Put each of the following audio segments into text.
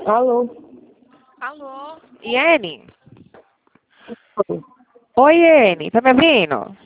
Alô? Alô? Iene? Oi. Oi, Iene, tá me ouvindo?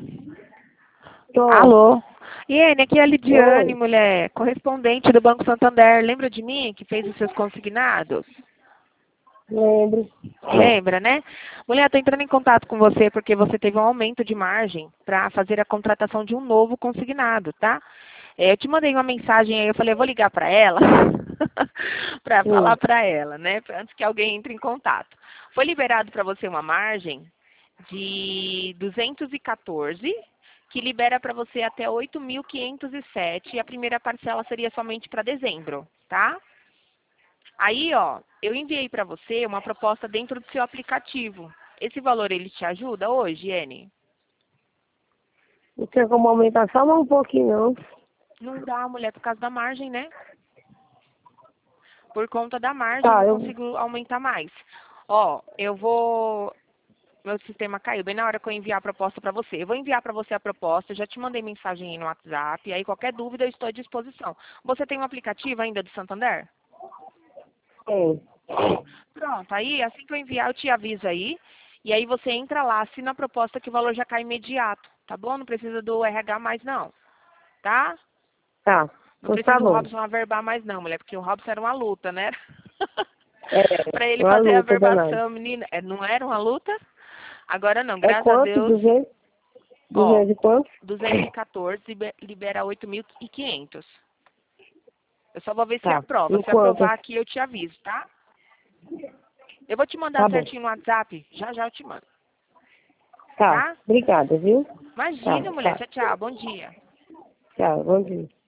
Tô. Alô? Iene, aqui é a Lidiane, Oi. mulher, correspondente do Banco Santander. Lembra de mim, que fez os seus consignados? Lembro. Lembra, né? Mulher, estou entrando em contato com você porque você teve um aumento de margem para fazer a contratação de um novo consignado, tá? Eu te mandei uma mensagem aí, eu falei, eu vou ligar para ela, para falar Sim. para ela, né? Antes que alguém entre em contato. Foi liberado para você uma margem de 214, que libera para você até 8.507, e a primeira parcela seria somente para dezembro, tá? Aí, ó, eu enviei para você uma proposta dentro do seu aplicativo. Esse valor, ele te ajuda hoje, Iene? Não tem como aumentar só mais um pouquinho, não. Não dá, mulher, por causa da margem, né? Por conta da margem, eu Tá, não eu... consigo aumentar mais. Ó, eu vou... Meu sistema caiu bem na hora que eu enviar a proposta para você. Eu vou enviar para você a proposta, eu já te mandei mensagem aí no WhatsApp, aí qualquer dúvida eu estou à disposição. Você tem um aplicativo ainda do Santander? Tenho. Pronto, aí assim que eu enviar eu te aviso aí. E aí você entra lá, assina a proposta que o valor já cai imediato, tá bom? Não precisa do RH mais não, tá? Tá. Não Pois tá precisa o bom. Robson averbar mais não, mulher, porque o Robson era uma luta, né? É, Pra ele uma fazer a luta danada. averbação, menina, não era uma luta? Agora não, É graças a quanto? Deus, 200? ó, 200 e quanto? 214 libera 8.500. Eu só vou ver se Tá. aprova. Em Se quanto? aprovar aqui, eu te aviso, tá? Eu vou te mandar Tá bom. certinho no WhatsApp. Já já eu te mando, Tá. tá? Obrigada, viu? Tá, Imagina, mulher. tá. Tchau, tchau. Bom dia. Tchau. Bom dia.